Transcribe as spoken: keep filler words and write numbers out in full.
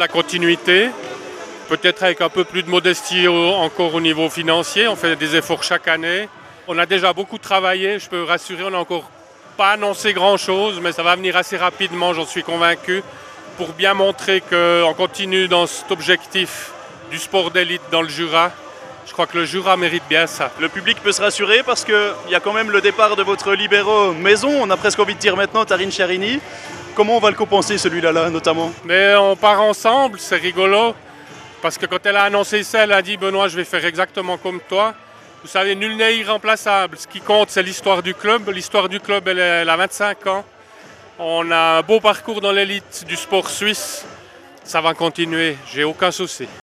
la continuité, peut-être avec un peu plus de modestie au, encore au niveau financier. On fait des efforts chaque année. On a déjà beaucoup travaillé, je peux rassurer, on n'a encore pas annoncé grand-chose, mais ça va venir assez rapidement, j'en suis convaincu, pour bien montrer qu'on continue dans cet objectif du sport d'élite dans le Jura. Je crois que le Jura mérite bien ça. Le public peut se rassurer parce qu'il y a quand même le départ de votre libéro maison, on a presque envie de dire maintenant Tarine Charini. Comment on va le compenser celui-là là, notamment? Mais on part ensemble, c'est rigolo, parce que quand elle a annoncé ça, elle a dit « Benoît, je vais faire exactement comme toi ». Vous savez, nul n'est irremplaçable. Ce qui compte, c'est l'histoire du club. L'histoire du club, elle, elle a vingt-cinq ans. On a un beau parcours dans l'élite du sport suisse. Ça va continuer, j'ai aucun souci.